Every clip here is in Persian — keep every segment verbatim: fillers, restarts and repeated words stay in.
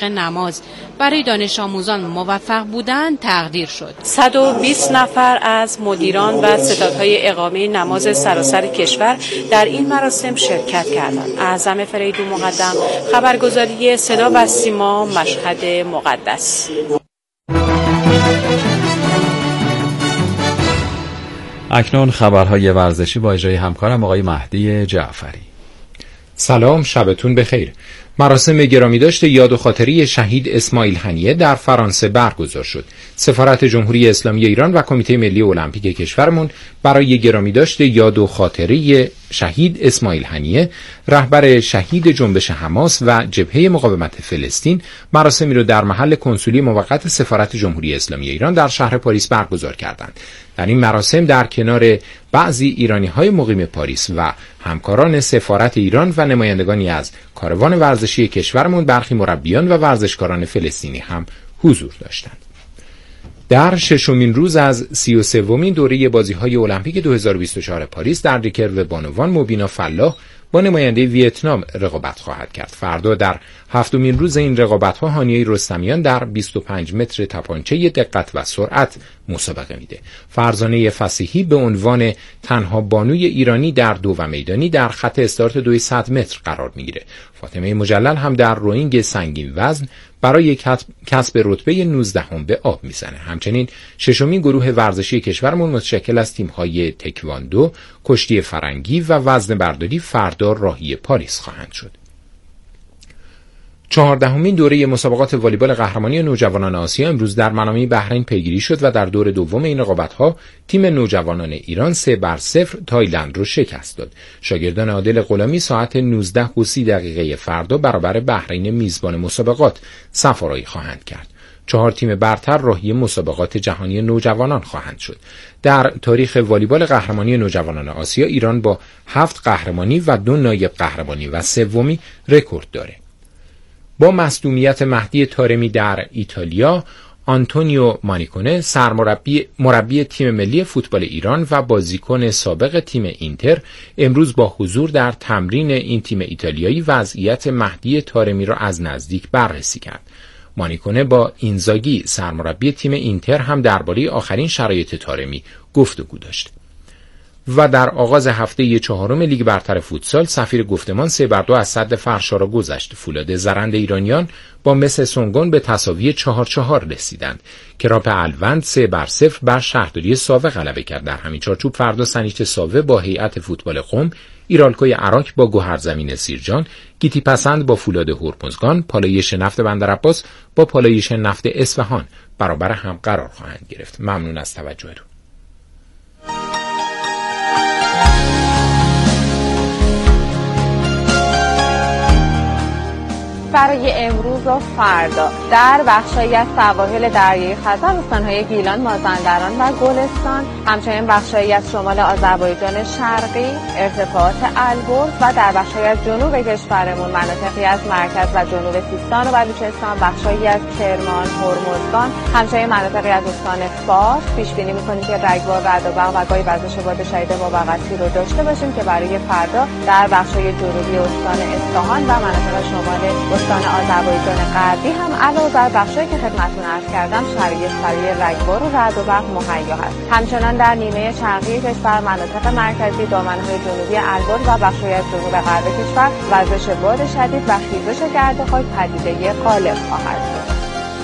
تطبیق نماز برای دانش آموزان موفق بودند تقدیر شد. صد و بیست نفر از مدیران و ستادهای اقامه نماز سراسر کشور در این مراسم شرکت کردند. اعظم فریدون مقدم، خبرگزاری صدا و سیما، مشهد مقدس. اکنون خبرهای ورزشی با اجرای همکارم آقای مهدی جعفری. سلام، شبتون بخیر. مراسم گرامی داشت یاد و خاطره شهید اسماعیل هنیه در فرانسه برگزار شد. سفارت جمهوری اسلامی ایران و کمیته ملی المپیک کشورمون برای گرامی داشت یاد و خاطره شهید اسماعیل هنیه، رهبر شهید جنبش حماس و جبهه مقاومت فلسطین، مراسمی رو در محل کنسولی موقت سفارت جمهوری اسلامی ایران در شهر پاریس برگزار کردند. در این مراسم در کنار بعضی ایرانی‌های مقیم پاریس و همکاران سفارت ایران و نمایندگانی از کاروان ورزشی کشورمون، برخی مربیان و ورزشکاران فلسطینی هم حضور داشتند. در ششمین روز از سی و سومین دوره بازی‌های المپیک دو هزار و بیست و چهار پاریس در ریکرو بانوان مبینا فلاح با نماینده ویتنام رقابت خواهد کرد. فردا در هفتمین روز این رقابت‌ها هانیه رستمیان در بیست و پنج متر تپانچه دقت و سرعت مسابقه میده. فرزانه فصیحی به عنوان تنها بانوی ایرانی در دو و میدانی در خط استارت دویست متر قرار میگیره. فاطمه مجلل هم در روینگ سنگین وزن برای کسب رتبه نوزدهم به آب میزنه. همچنین ششمین گروه ورزشی کشورمون متشکل از تیم‌های تکواندو، کشتی فرنگی و وزن برداری فردا راهی پاریس خواهند شد. چهاردهمین دوره مسابقات والیبال قهرمانی نوجوانان آسیا امروز در منامه بحرین پیگیری شد و در دور دوم این رقابت‌ها تیم نوجوانان ایران سه بر صفر تایلند رو شکست داد. شاگردان عادل غلامی ساعت نوزده و سی دقیقه فردا برابر بحرین میزبان مسابقات صف‌آرایی خواهند کرد. چهار تیم برتر راهی مسابقات جهانی نوجوانان خواهند شد. در تاریخ والیبال قهرمانی نوجوانان آسیا ایران با هفت قهرمانی و دو نایب قهرمانی و سومی رکورد داره. با مصدومیت مهدی طارمی در ایتالیا، آنتونیو مانیکونه سرمربی مربی تیم ملی فوتبال ایران و بازیکن سابق تیم اینتر امروز با حضور در تمرین این تیم ایتالیایی وضعیت مهدی طارمی را از نزدیک بررسی کرد. مانیکونه با اینزاگی سرمربی تیم اینتر هم درباره آخرین شرایط طارمی گفتگو داشت. و در آغاز هفته چهارم لیگ برتر فوتسال سفیر گفتمان سه بر دو از سد فرشارا گذشت. فولاد زرند ایرانیان با مس سونگون به تساوی چهار چهار رسیدند. کراپ الوند سه بر صفر بر شهرداری ساوه غلبه کرد. در همین چارچوب فردا سنیچ ساوه با هیئت فوتبال قم، ایرالکوی عراق با گوهرزمین سیرجان، گیتی پسند با فولاد هرمزگان، پالایش نفت بندرعباس با پالایش نفت اصفهان برابر هم قرار خواهند گرفت. ممنون از توجهتون. برای امروز و فردا در بخشایی از سواحل دریای خزر، استان‌های گیلان، مازندران و گلستان، همچنین بخشایی از شمال آذربایجان شرقی، ارتفاعات البرز و در بخشایی از جنوب کشورمون مناطقی از مرکز و جنوب سیستان و بلوچستان، بخشایی از کرمان، هرمزگان، همچنین مناطقی از استان فارس پیش بینی می‌کنیم که رگبار، رعد و برق و گاهی وزش باد شدید موقتی رو داشته باشیم که برای فردا در بخشای جنوبی استان اصفهان و مناطق شمال استان آذربایجان غربی هم علاوه بر بخشایی که خدمتتون عرض کردم شرایط برای رگبار و رعد و برق مهیا هست. همچنان در نیمه شرقی کشور، مناطق مرکزی، دامنه‌های جنوبی البرز و بخش‌های از جنوب غرب کشور وزش باد شدید و خیزش گرده‌های پدیده غالب خواهد بود.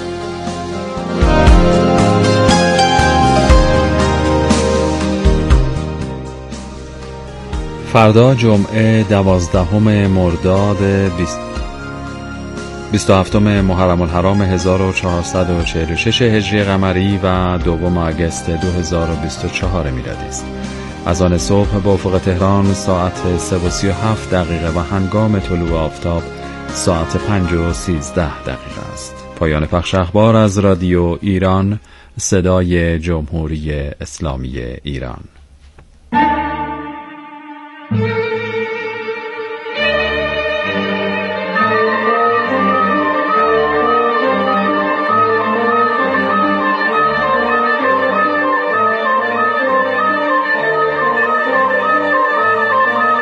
فردا جمعه دوازدهم مرداد بیست و هفتم محرم الحرام هزار و چهارصد و چهل و شش هجری قمری و دوم آگوست دو هزار و بیست و چهار میلادی است. از آن صبح با افق تهران ساعت سه و سی و هفت دقیقه و هنگام طلوع آفتاب ساعت پنج و سیزده دقیقه است. پایان پخش اخبار از رادیو ایران، صدای جمهوری اسلامی ایران.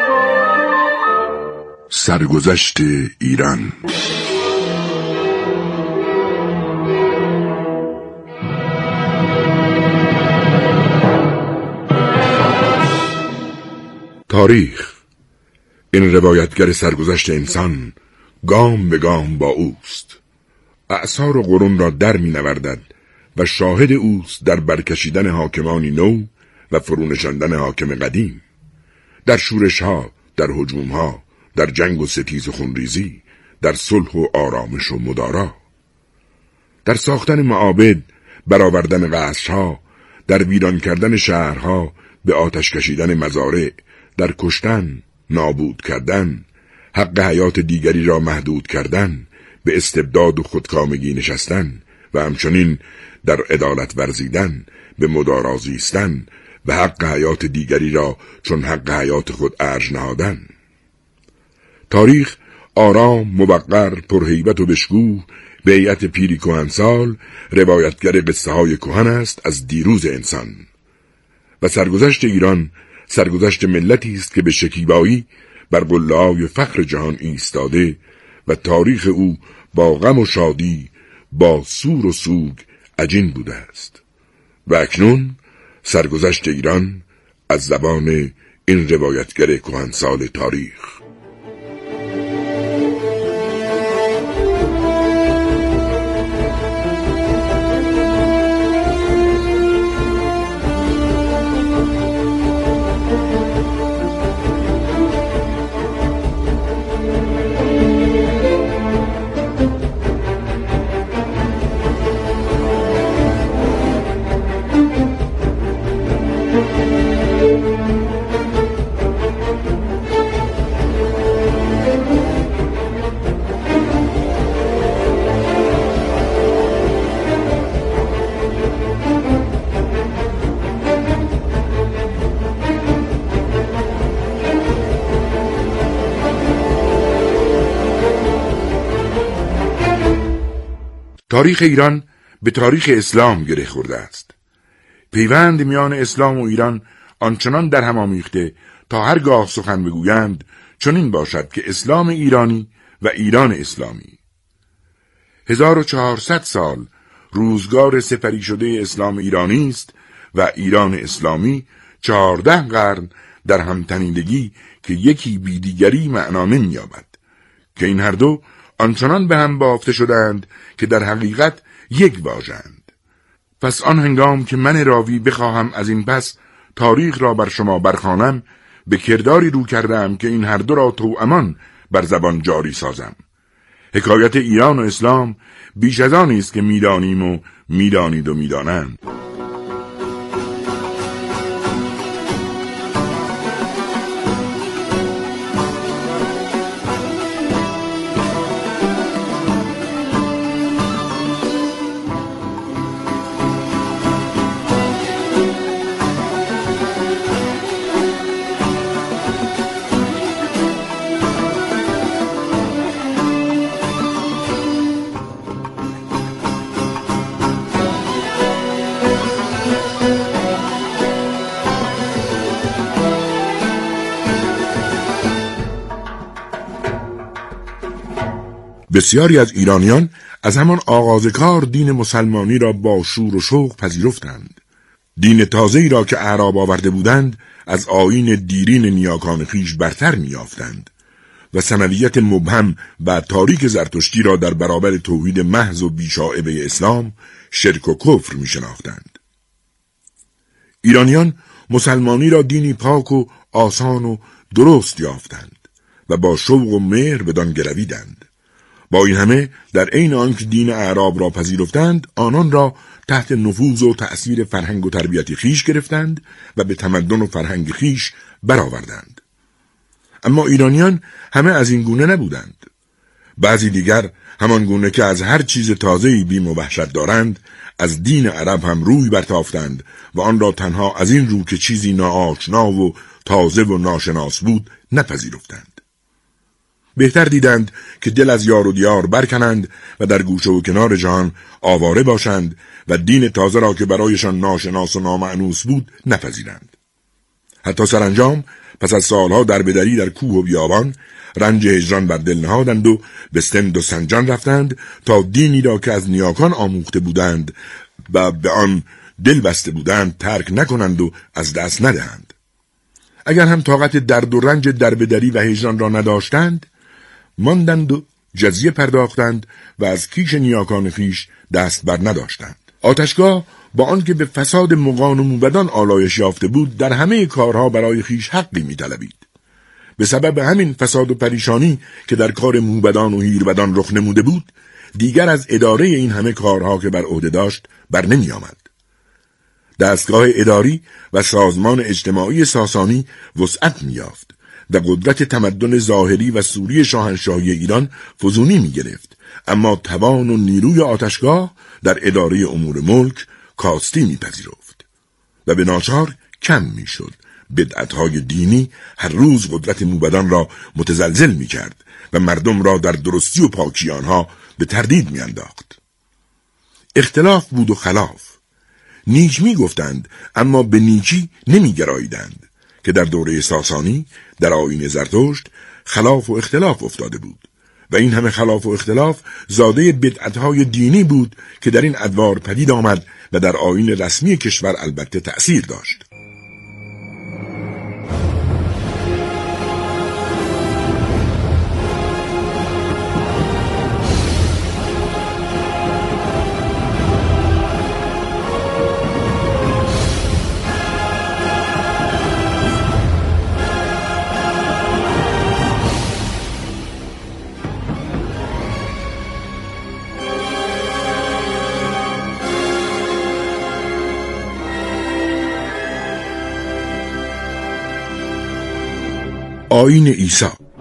سرگذشت ایران. تاریخ، این روایتگر سرگذشت انسان، گام به گام با اوست. اعصار و قرون را در می نوردد و شاهد اوست در برکشیدن حاکمانی نو و فرونشاندن حاکم قدیم، در شورش ها، در هجوم ها، در جنگ و ستیز و خونریزی، در صلح و آرامش و مدارا، در ساختن معابد، برآوردن قصرها، در ویران کردن شهرها، به آتش کشیدن مزارع، در کشتن، نابود کردن، حق حیات دیگری را محدود کردن، به استبداد و خودکامگی نشستن و همچنین در عدالت ورزیدن، به مدارا زیستن و حق حیات دیگری را چون حق حیات خود ارج نهادن. تاریخ آرام، موقر، پرهیبت و بشکوه، به هیئت پیری کهنسال، روایتگر قصه های کهن است از دیروز انسان. و سرگذشت ایران سرگذشت ملتی است که به شکیبایی بر قله‌های فخر جهان ایستاده و تاریخ او با غم و شادی، با سور و سوگ عجین بوده است. و اکنون سرگذشت ایران از زبان این روایتگر کهنسال تاریخ. تاریخ ایران به تاریخ اسلام گره خورده است. پیوند میان اسلام و ایران آنچنان در هم آمیخته تا هرگاه سخن بگویند چنین باشد که اسلام ایرانی و ایران اسلامی. هزار و چهارصد سال روزگار سپری شده اسلام ایرانی است و ایران اسلامی چهارده قرن در همتنیدگی که یکی بی دیگری معنا نمی‌یابد، که این هر دو آنچنان به هم بافته شدند که در حقیقت یک واژند. پس آن هنگام که من راوی بخواهم از این پس تاریخ را بر شما برخوانم، به کرداری رو کردم که این هر دو را توامان بر زبان جاری سازم. حکایت ایران و اسلام بیش از آنی است که میدانیم و میدانید و میدانند. بسیاری از ایرانیان از همان آغاز کار دین مسلمانی را با شور و شوق پذیرفتند. دین تازه‌ای را که اعراب آورده بودند از آیین دیرین نیاکان خویش برتر می‌یافتند و سماویت مبهم و تاریک زرتشتی را در برابر توحید محض و بی‌شائبه اسلام شرک و کفر می‌شناختند. ایرانیان مسلمانی را دینی پاک و آسان و درست یافتند و با شوق و مهر بدان گرویدند. با این همه در عین آنکه دین اعراب را پذیرفتند، آنان را تحت نفوذ و تأثیر فرهنگ و تربیتی خیش گرفتند و به تمدن و فرهنگ خیش برآوردند. اما ایرانیان همه از این گونه نبودند. بعضی دیگر همان گونه که از هر چیز تازه‌ای بیم و وحشت دارند، از دین عرب هم روی برتافتند و آن را تنها از این رو که چیزی ناآشنا و تازه و ناشناس بود نپذیرفتند. بهتر دیدند که دل از یار و دیار برکنند و در گوشه و کنار جهان آواره باشند و دین تازه را که برایشان ناشناس و نامأنوس بود نپذیرند. حتی سرانجام پس از سالها در بدری در کوه و بیابان رنج هجران بر دل نهادند و به سند و سنجان رفتند تا دینی را که از نیاکان آموخته بودند و به آن دل بسته بودند ترک نکنند و از دست ندهند. اگر هم طاقت درد و رنج دربدری و هجران را نداشتند، ماندند و جزیه پرداختند و از کیش نیاکان خیش دست بر نداشتند. آتشگاه با آنکه به فساد مغان و موبدان آلایش یافته بود، در همه کارها برای خیش حقی می‌طلبید. به سبب همین فساد و پریشانی که در کار موبدان و هیربدان رخ نموده بود، دیگر از اداره این همه کارها که بر عهده داشت بر نمی آمد. دستگاه اداری و سازمان اجتماعی ساسانی وسعت می یافت و قدرت تمدن ظاهری و سوری شاهنشاهی ایران فزونی می گرفت، اما توان و نیروی آتشگاه در اداره امور ملک کاستی می پذیرفت و به ناچار کم می شد. بدعت‌های دینی هر روز قدرت موبدان را متزلزل می کرد و مردم را در درستی و پاکی آنها به تردید می انداخت. اختلاف بود و خلاف. نیک می گفتند اما به نیکی نمی گراییدند که در دوره ساسانی در آیین زرتشت خلاف و اختلاف افتاده بود و این همه خلاف و اختلاف زاده بدعت‌های دینی بود که در این ادوار پدید آمد و در آیین رسمی کشور البته تأثیر داشت. آیین عیسی.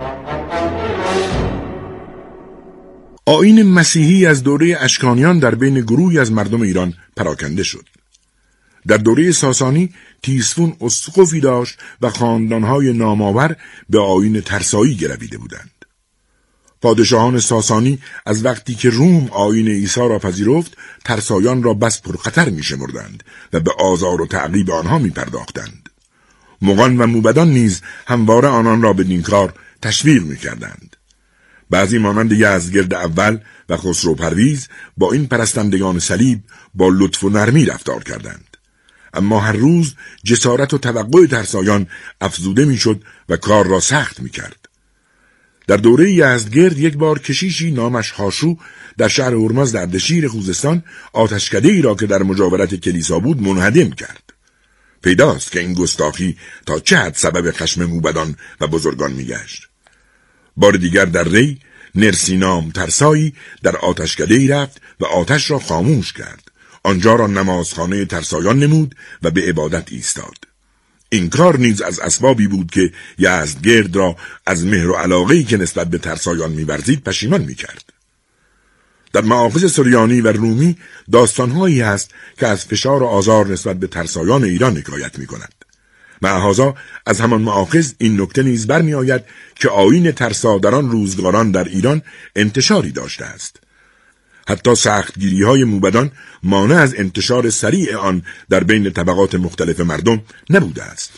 آیین مسیحی از دوره اشکانیان در بین گروهی از مردم ایران پراکنده شد. در دوره ساسانی تیسفون اسقفی داشت و خاندانهای نامآور به آیین ترسایی گرویده بودند. پادشاهان ساسانی از وقتی که روم آیین عیسی را پذیرفت، ترسایان را بس پرخطر می شمردند و به آزار و تعقیب آنها می پرداختند. مغان و موبدان نیز همواره آنان را به این کار تشویق می‌کردند. بعضی مانند یزدگرد اول و خسرو پرویز با این پرستندگان صلیب با لطف و نرمی رفتار کردند، اما هر روز جسارت و توقع ترسایان افزوده می‌شد و کار را سخت می‌کرد. در دوره یزدگرد یک بار کشیشی نامش هاشو در شهر هرمز در دشیر خوزستان آتشکده‌ای را که در مجاورت کلیسا بود منهدم کرد. پیداست که این گستاخی تا چه حد سبب خشم موبدان و بزرگان میگشت. بار دیگر در ری نرسینام ترسایی در آتشکده‌ای رفت و آتش را خاموش کرد. آنجا را نمازخانه ترسایان نمود و به عبادت ایستاد. این کار نیز از اسبابی بود که یزدگرد را از مهر و علاقه‌ای که نسبت به ترسایان می‌ورزید پشیمان می‌کرد. در مآخذ سریانی و رومی داستانهایی هست که از فشار و آزار نسبت به ترسایان ایران حکایت می‌کند. معهازا از همان مآخذ این نکته نیز برمی آید که آیین ترسا در آن روزگاران در ایران انتشاری داشته است. حتی سختگیری‌های موبدان مانع از انتشار سریع آن در بین طبقات مختلف مردم نبوده است.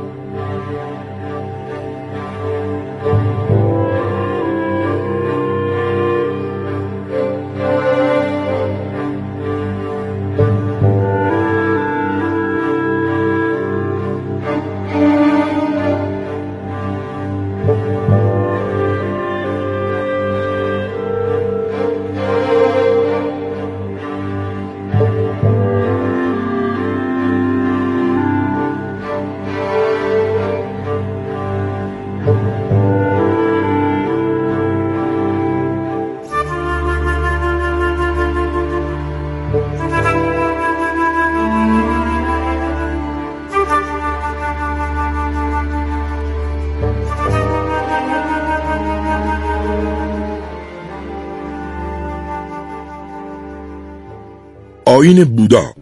آیین بودا.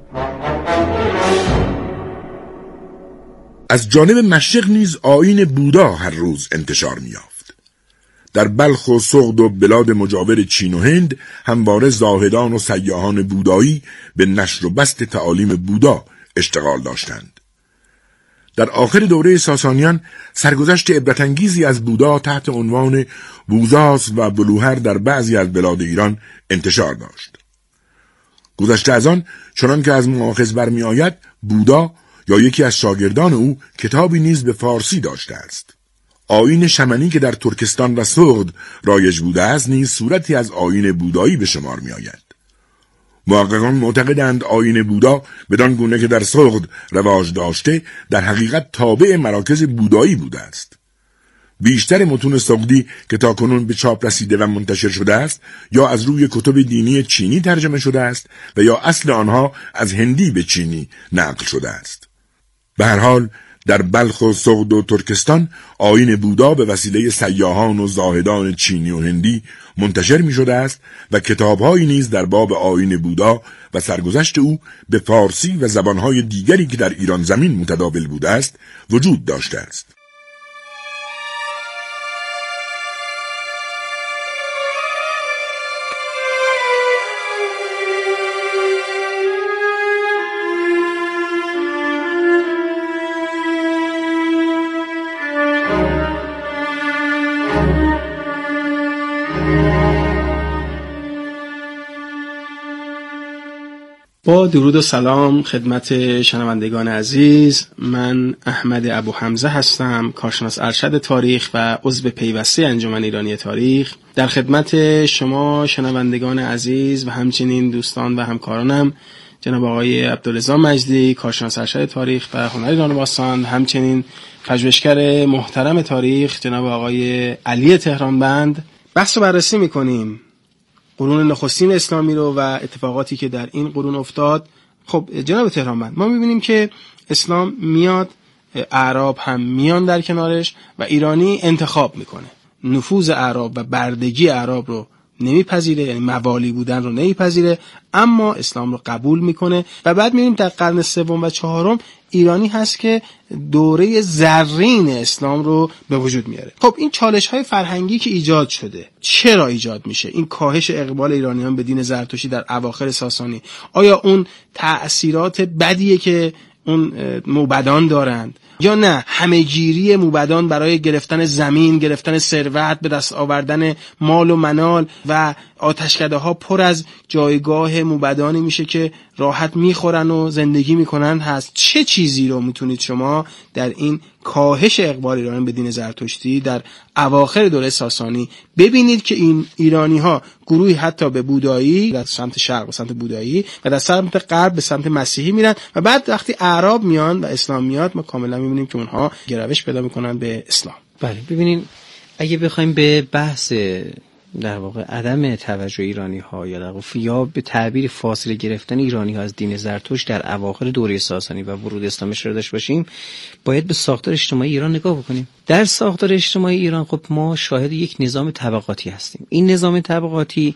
از جانب مشرق نیز آیین بودا هر روز انتشار می‌یافت. در بلخ و سغد و بلاد مجاور چین و هند همواره زاهدان و سیاحان بودایی به نشر و بسط تعالیم بودا اشتغال داشتند. در آخر دوره ساسانیان سرگذشت عبرت‌انگیزی از بودا تحت عنوان بوزاس و بلوهر در بعضی از بلاد ایران انتشار داشت. گذشته از آن چنان که از مؤاخذ برمی آید، بودا یا یکی از شاگردان او کتابی نیز به فارسی داشته است. آیین شمنی که در ترکستان و سغد رایج بوده است نیز صورتی از آیین بودایی به شمار می آید. محققان معتقدند آیین بودا بدان گونه که در سغد رواج داشته در حقیقت تابع مراکز بودایی بوده است. بیشتر متون سغدی که تاکنون به چاپ رسیده و منتشر شده است یا از روی کتب دینی چینی ترجمه شده است و یا اصل آنها از هندی به چینی نقل شده است. به هر حال در بلخ و سغد و ترکستان آیین بودا به وسیله سیاحان و زاهدان چینی و هندی منتشر می شده است و کتاب‌هایی نیز در باب آیین بودا و سرگذشت او به فارسی و زبان‌های دیگری که در ایران زمین متداول بوده است وجود داشته است. با درود و سلام خدمت شنوندگان عزیز، من احمد ابو حمزه هستم، کارشناس ارشد تاریخ و عضو پیوسته انجمن ایرانی تاریخ. در خدمت شما شنوندگان عزیز و همچنین دوستان و همکارانم جناب آقای عبدالرضا مجدی، کارشناس ارشد تاریخ و هنر ایران باستان، همچنین پژوهشگر محترم تاریخ جناب آقای علی تهرانبند، بحث رو بررسی می‌کنیم. قرون نخستین اسلامی رو و اتفاقاتی که در این قرون افتاد. خب جناب تهرانبند، ما می‌بینیم که اسلام میاد، اعراب هم میان در کنارش و ایرانی انتخاب میکنه. نفوذ اعراب و بردگی اعراب رو نمیپذیره، یعنی موالی بودن رو نمیپذیره، اما اسلام رو قبول میکنه. و بعد میبینیم در قرن سوم و چهارم ایرانی هست که دوره زرین اسلام رو به وجود میاره. خب این چالش های فرهنگی که ایجاد شده چرا ایجاد میشه؟ این کاهش اقبال ایرانیان به دین زرتشتی در اواخر ساسانی، آیا اون تأثیرات بدیه که اون موبدان دارند یا نه همه‌گیری موبدان برای گرفتن زمین، گرفتن ثروت، به دست آوردن مال و منال و آتشکده ها پر از جایگاه موبدانی میشه که راحت میخورن و زندگی میکنن هست؟ چه چیزی رو میتونید شما در این کاهش اقبال ایرانی به دین زرتشتی در اواخر دوره ساسانی ببینید که این ایرانی ها گروهی حتی به بودایی در سمت شرق به سمت بودایی و در سمت غرب به سمت مسیحی میرن و بعد وقتی اعراب میان و اسلام میاد ما کاملا میبینیم که اونها گرایش پیدا میکنن به اسلام. بله ببینین، اگه بخوایم به بحث در واقع عدم توجه ایرانی ها یا در واقع یا به تعبیر فاصله گرفتن ایرانی ها از دین زرتشت در اواخر دوره ساسانی و ورود اسلام اشاره داشته باشیم، باید به ساختار اجتماعی ایران نگاه بکنیم. در ساختار اجتماعی ایران خب ما شاهد یک نظام طبقاتی هستیم. این نظام طبقاتی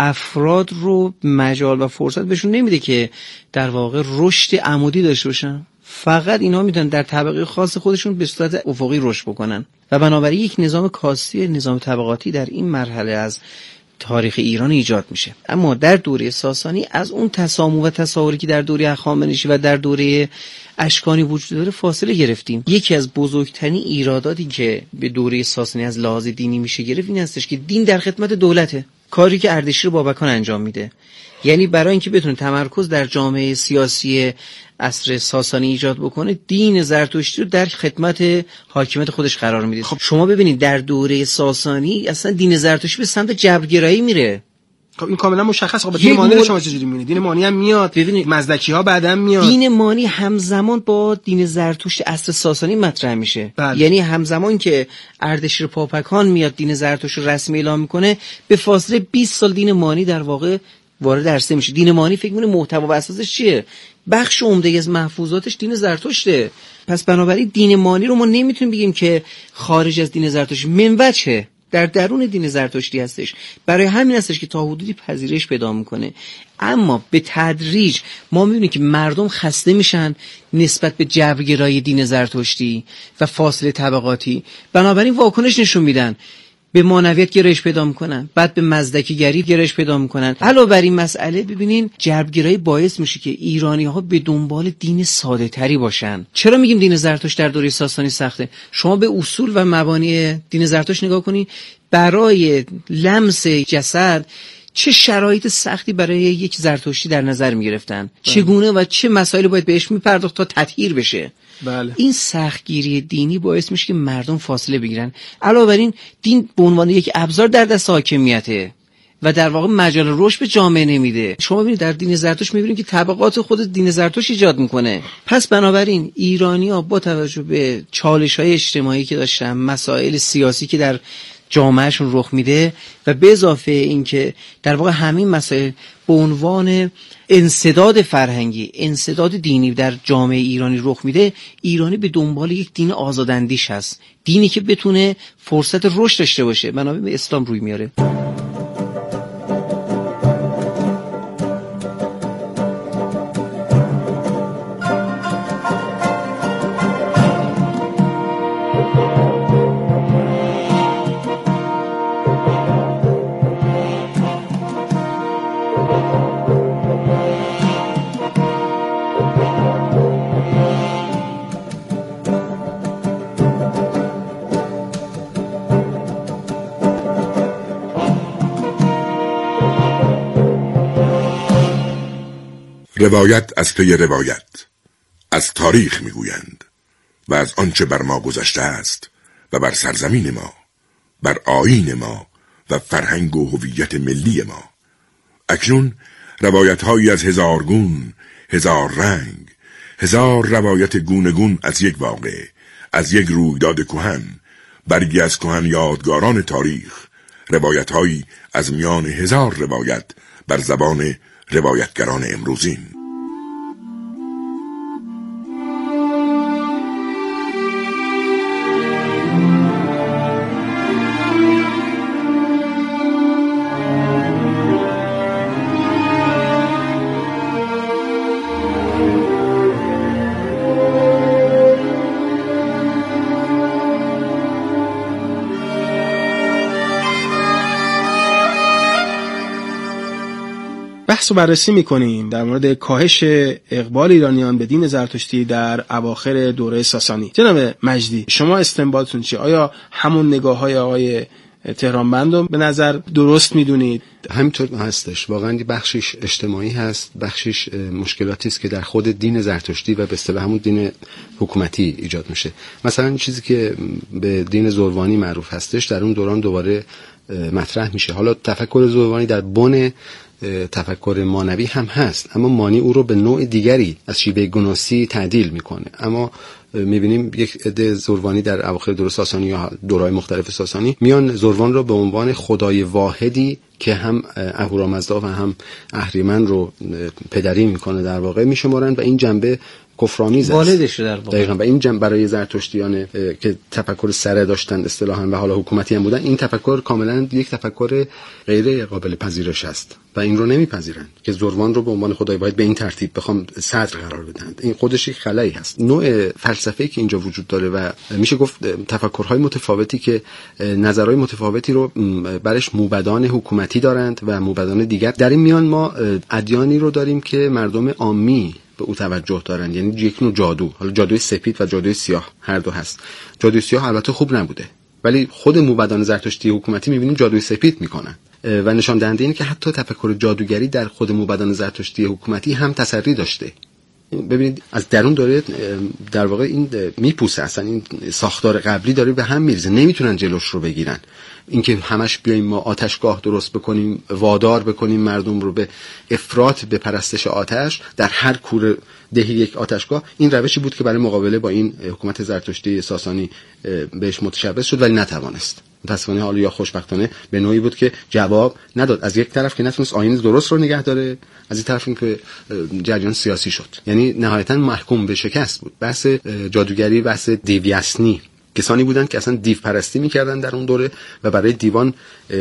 افراد رو مجال و فرصت بهشون نمیده که در واقع رشد عمودی داشته باشن. فقط اینا میتونن در طبقه خاص خودشون به صورت افقی رشد بکنن و بنابراین یک نظام کاستی، نظام طبقاتی در این مرحله از تاریخ ایران ایجاد میشه. اما در دوره ساسانی از اون تسامح و تصاوری که در دوره هخامنشی و در دوره اشکانی وجود داره فاصله گرفتیم. یکی از بزرگترین ایراداتی که به دوره ساسانی از لحاظ دینی میشه گرفت این هستش که دین در خدمت دولته، کاری که اردشیر بابکان انجام میده. یعنی برای اینکه بتونه تمرکز در جامعه سیاسی عصر ساسانی ایجاد بکنه، دین زرتشتی رو در خدمت حاکمیت خودش قرار میده. خب شما ببینید در دوره ساسانی اصلا دین زرتشتی به سمت جبرگرایی میره. خب این کاملا مشخص. خب دین مانی رو شما چجوری میبینید؟ دین مانی هم میاد، ببینید مزدکی ها بعداً میاد. دین مانی همزمان با دین زرتشت عصر ساسانی مطرح میشه. بله. یعنی همزمان که اردشیر پاپکان میاد دین زرتشت رو رسمی اعلام میکنه، به فاصله بیست سال دین مانی در واقع وارد عرصه میشه. دین مانی فکر می‌کنه محتوا و اساسش چیه؟ بخش عمده از محفوظاتش دین زرتشته. پس بنابراین دین مانی رو ما نمیتونیم بگیم که خارج از دین زرتشت، منبعشه در درون دین زرتشتی هستش. برای همین هستش که تا حدودی پذیرش پیدا میکنه. اما به تدریج ما میبینیم که مردم خسته میشن نسبت به جبرگرایی دین زرتشتی و فاصله طبقاتی، بنابراین واکنش نشون میدن، به معنویت گرایش پیدا میکنن، بعد به مزدکی گری گرایش پیدا میکنن. علاوه بر این مسئله ببینین جبرگرایی باعث میشه که ایرانی ها به دنبال دین ساده تری باشن. چرا میگیم دین زرتشت در دوره ساسانی سخته؟ شما به اصول و مبانی دین زرتشت نگاه کنید. برای لمس جسد چه شرایط سختی برای یک زرتشتی در نظر می‌گرفتن، چگونه و چه مسائلی باید بهش می‌پرداخت تا تطهیر بشه. بله. این سختگیری دینی باعث میشه که مردم فاصله بگیرن. علاوه بر این دین به عنوان یک ابزار در دست حاکمیته و در واقع مجال رشد به جامعه نمیده. شما ببینید در دین زرتشت میبینید که طبقات خود دین زرتشت ایجاد میکنه. پس بنابراین ایرانی‌ها با توجه به چالش‌های اجتماعی که داشتن، مسائل سیاسی که در جامعهشون رخ میده و به اضافه اینکه در واقع همین مسائل به عنوان انسداد فرهنگی، انسداد دینی در جامعه ایرانی رخ میده، ایرانی به دنبال یک دین آزاداندیش هست، دینی که بتونه فرصت رشد داشته باشه. بنابراین به اسلام روی میاره. روایت از پی روایت از تاریخ میگویند و از آنچه بر ما گذشته است و بر سرزمین ما، بر آیین ما و فرهنگ و هویت ملی ما. اکنون روایت هایی از هزار گون، هزار رنگ، هزار روایت گونگون از یک واقع، از یک رویداد کهن، برگی از کهن یادگاران تاریخ، روایت هایی از میان هزار روایت بر زبان روایتگران امروزین. بحث و بررسی میکنیم در مورد کاهش اقبال ایرانیان به دین زرتشتی در اواخر دوره ساسانی. جناب مجدی، شما استنباطتون چیه؟ آیا همون نگاه‌های آقای تهرانبند رو به نظر درست میدونید؟ همینطور هستش. واقعا بخشش اجتماعی هست، بخشش مشکلاتی است که در خود دین زرتشتی و به اصطلاح همون دین حکومتی ایجاد میشه. مثلا چیزی که به دین زروانی معروف هستش در اون دوران دوباره مطرح میشه. حالا تفکر زروانی در بن تفکر مانوی هم هست، اما مانی او رو به نوع دیگری از شیوه گنوسی تعدیل میکنه. اما میبینیم یک عده زروانی در اواخر دوره ساسانی یا دورهای مختلف ساسانی میان زروان رو به عنوان خدای واحدی که هم اهورامزدا و هم اهریمن رو پدری میکنه در واقع میشمارن و این جنبه کفرآمیز است. والدش در واقع. دقیقاً. و این جنبه برای زرتشتیان که تفکر سره داشتن اصطلاحاً و حالا حکومتی هم بودن، این تفکر کاملاً یک تفکر غیر قابل پذیرش است و این رو نمیپذیرن که زروان رو به عنوان خدای واحد به این ترتیب بخوام صدر قرار بدن. این خودش یک خلایی هست. نوع فلسفه‌ای که اینجا وجود داره و میشه گفت تفکرهای متفاوتی که نظرهای متفاوتی رو برش موبدان حکومتی دارند و موبدان دیگر. در این میان ما ادیانی رو داریم که مردم عامی به او توجه دارن، یعنی یک نوع جادو، حالا جادوی سپید و جادوی سیاه هر دو هست. جادوی سیاه البته خوب نبوده، ولی خود موبدان زرتشتی حکومتی می‌بینیم جادوی سپید میکنن و نشان دهنده اینه که حتی تفکر جادوگری در خود موبدان زرتشتی حکومتی هم تسری داشته. ببینید از درون داره در واقع این میپوسه، اصلا این ساختار قبلی داره به هم میریزه، نمیتونن جلوش رو بگیرن. اینکه همش بیایم ما آتشگاه درست بکنیم، وادار بکنیم مردم رو به افراط به پرستش آتش، در هر کوره دهی یک آتشگاه، این روشی بود که برای مقابله با این حکومت زرتشتی ساسانی بهش متشبث شد ولی نتوانست. متاسفانه حالا یا خوشبختانه به نوعی بود که جواب نداد. از یک طرف که نتونست آیین درست رو نگه داره، از این طرف این که جریان سیاسی شد، یعنی نهایتاً محکوم به شکست بود. بحث جادوگری، بحث دیویاسنی، کسانی بودن که اصلا دیو پرستی میکردن در اون دوره و برای دیوان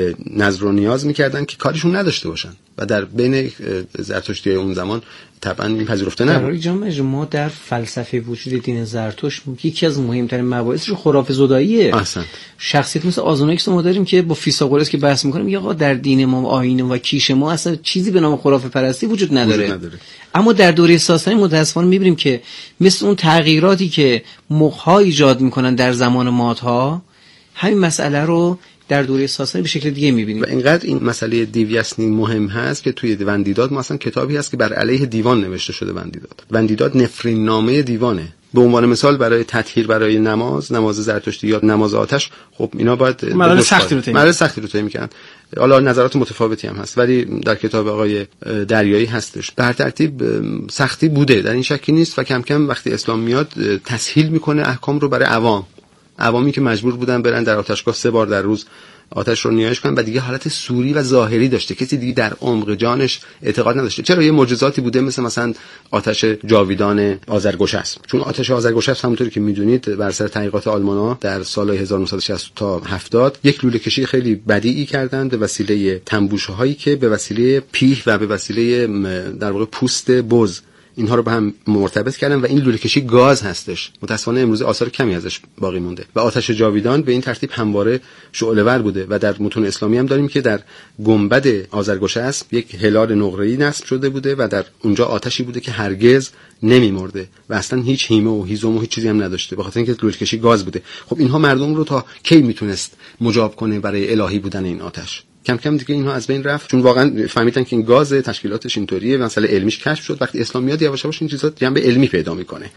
نظر و نیاز میکردن که کاریشون نداشته باشن و در بین زرتشتی اون زمان طبعا این پذیرفته نبود. در جامعه ما در فلسفه وجود دین زرتشت یکی از مهمترین مباحثش خرافه زداییه. احسن. شخصیت مثل آزوناکس ما داریم که با فیثاغورس که بحث میکنیم میگه آقا در دین ما، آیین و کیش ما اصلا چیزی به نام خرافه پرستی وجود نداره. وجود نداره. اما در دوره ساسانی متأسفانه میبینیم که مثل اون تغییراتی که مخ‌ها ایجاد میکنن در زمان مادها، همین مسئله رو در دوره ساسانی به شکل دیگه می‌بینیم. و اینقدر این مسئله دیویسنی مهم هست که توی وندیداد ما اصلا کتابی هست که بر علیه دیوان نوشته شده. وندیداد وندیداد نفرین نامه دیوانه. به عنوان مثال برای تطهیر برای نماز، نماز زرتشتی یا نماز آتش، خب اینا باید مرحله سختی رو طی مرحله سختی رو طی می‌کنن. حالا نظرات متفاوتی هم هست ولی در کتاب آقای دریایی هستش. به هر ترتیب سختی بوده، در این شکی نیست و کم کم وقتی اسلام میاد تسهیل میکنه احکام رو برای عوام. عوامی که مجبور بودن برن در آتشگاه سه بار در روز آتش رو نیایش کنن و دیگه حالت سوری و ظاهری داشته، کسی دیگه در عمق جانش اعتقاد نداشته. چرا یه معجزاتی بوده مثل مثلا آتش جاویدان آذرگشسپ، چون آتش آذرگشسپ همونطوری که میدونید بر اثر تحقیقات آلمان‌ها در سال‌های هزار و نهصد و شصت تا هفتاد یک لوله کشی خیلی بدیعی کردند به وسیله تنبوشهایی که به وسیله پیه و به وسیله در واقع پوست بز اینها رو به هم مرتبط کردن و این لوله کشی گاز هستش. متأسفانه امروز آثار کمی ازش باقی مونده و آتش جاویدان به این ترتیب همواره شعله‌ور بوده و در متون اسلامی هم داریم که در گنبد آذرگشسپ یک هلال نقره‌ای نصب شده بوده و در اونجا آتشی بوده که هرگز نمی‌مرده و اصلا هیچ هیمه و هیزم و هیچ چیزی هم نداشته به خاطر اینکه لوله کشی گاز بوده. خب اینها مردم رو تا کی میتونست مجاب کنه برای الهی بودن این آتش؟ کم کم دیگه اینها از بین رفت چون واقعا فهمیدن که این گاز تشکیلاتش اینطوریه، مسئله علمیش کشف شد. وقتی اسلام میاد یواش یواش این چیزا جنبه علمی پیدا میکنه.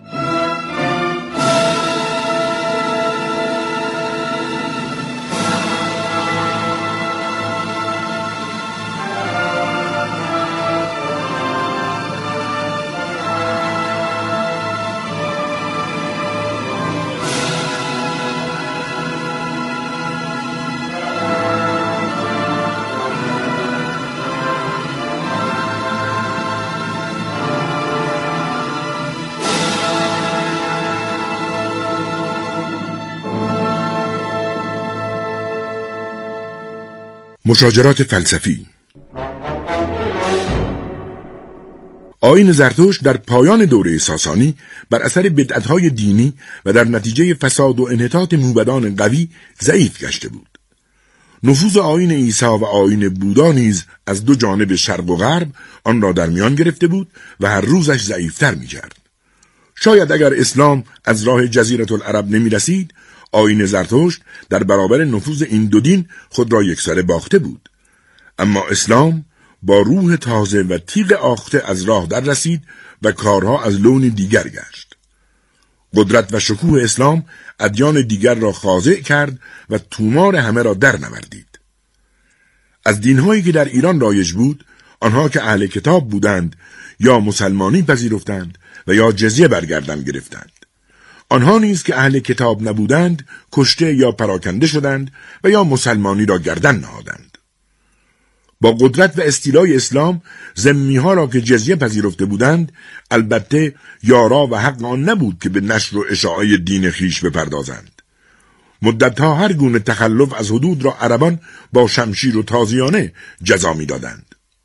مشاجرات فلسفی. آیین زرتشت در پایان دوره ساسانی بر اثر بدعت‌های دینی و در نتیجه فساد و انحطاط موبدان قوی ضعیف گشته بود. نفوذ آیین عیسی و آیین بودا نیز از دو جانب شرق و غرب آن را در میان گرفته بود و هر روزش ضعیفتر می‌کرد. شاید اگر اسلام از راه جزیره العرب نمی‌رسید، آیین زرتشت در برابر نفوذ این دو دین خود را یکسره باخته بود. اما اسلام با روح تازه و تیغ آخته از راه در رسید و کارها از لون دیگر گشت. قدرت و شکوه اسلام ادیان دیگر را خاضع کرد و تومار همه را در نوردید. از دینهایی که در ایران رایج بود، آنها که اهل کتاب بودند یا مسلمانی پذیرفتند و یا جزیه برگردن گرفتند. آنها نیز که اهل کتاب نبودند کشته یا پراکنده شدند و یا مسلمانی را گردن نهادند. با قدرت و استیلای اسلام ذمی‌ها را که جزیه پذیرفته بودند البته یارا و حق آن نبود که به نشر و اشاعه دین خیش بپردازند. مدتها هر گونه تخلف از حدود را عربان با شمشیر و تازیانه جزا می‌دادند.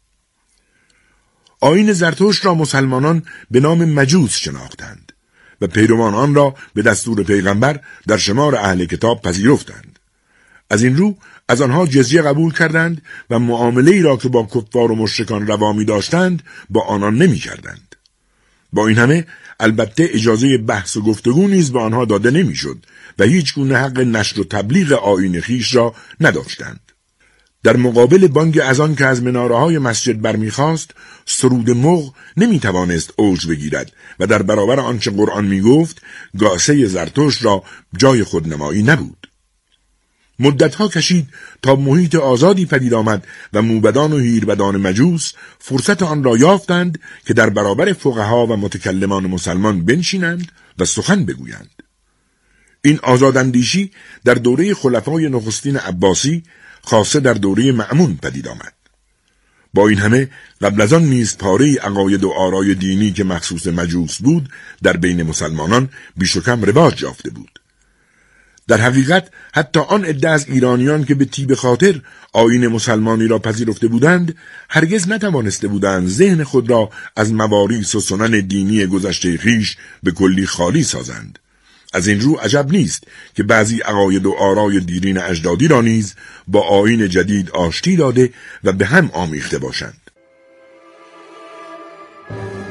آیین زرتشت را مسلمانان به نام مجوس شناختند و پیروان آن را به دستور پیغمبر در شمار اهل کتاب پذیرفتند. از این رو از آنها جزیه قبول کردند و معامله‌ای را که با کفار و مشرکان روا می داشتند با آنان نمی کردند. با این همه البته اجازه بحث و گفتگو نیز به آنها داده نمی شد و هیچ گونه حق نشر و تبلیغ آیین خیش را نداشتند. در مقابل بانگ اذان که از مناره‌های مسجد برمیخواست، سرود مغ نمیتوانست اوج بگیرد و در برابر آنچه قرآن میگفت گاسه زرتشت را جای خودنمایی نبود. مدتها کشید تا محیط آزادی پدید آمد و موبدان و هیربدان مجوس فرصت آن را یافتند که در برابر فقها و متکلمان مسلمان بنشینند و سخن بگویند. این آزاداندیشی در دوره خلفای نخستین عباسی خاصه در دوره مأمون پدید آمد. با این همه قبل از آن نیز پاره عقاید و آرای دینی که مخصوص مجوس بود در بین مسلمانان بیش و کم رواج یافته بود. در حقیقت حتی آن عده از ایرانیان که به طیب خاطر آیین مسلمانی را پذیرفته بودند هرگز نتوانسته بودند ذهن خود را از مواریث و سنن دینی گذشته خویش به کلی خالی سازند. از این رو عجب نیست که بعضی عقاید و آرای دیرین اجدادی را نیز با آیین جدید آشتی داده و به هم آمیخته باشند.